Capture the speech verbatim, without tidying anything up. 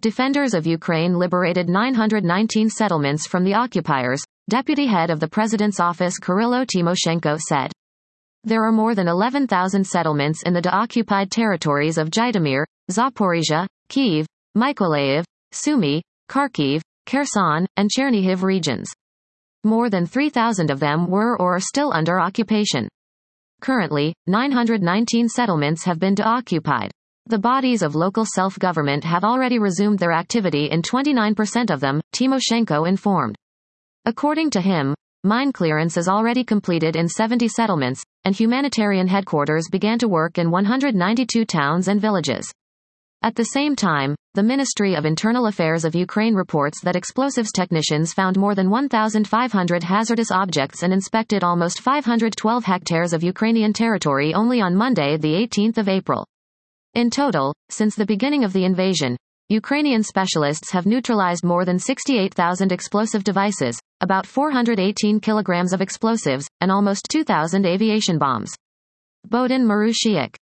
Defenders of Ukraine liberated nine hundred nineteen settlements from the occupiers, deputy head of the president's office Kyrylo Tymoshenko said. There are more than eleven thousand settlements in the de-occupied territories of Zhytomyr, Zaporizhia, Kyiv, Mykolaiv, Sumy, Kharkiv, Kherson, and Chernihiv regions. More than three thousand of them were or are still under occupation. Currently, nine hundred nineteen settlements have been de-occupied. The bodies of local self-government have already resumed their activity in twenty-nine percent of them, Tymoshenko informed. According to him, mine clearance is already completed in seventy settlements, and humanitarian headquarters began to work in one hundred ninety-two towns and villages. At the same time, the Ministry of Internal Affairs of Ukraine reports that explosives technicians found more than one thousand five hundred hazardous objects and inspected almost five hundred twelve hectares of Ukrainian territory only on Monday, the eighteenth of April. In total, since the beginning of the invasion, Ukrainian specialists have neutralized more than sixty-eight thousand explosive devices, about four hundred eighteen kilograms of explosives, and almost two thousand aviation bombs. Bohdan Marushiuk,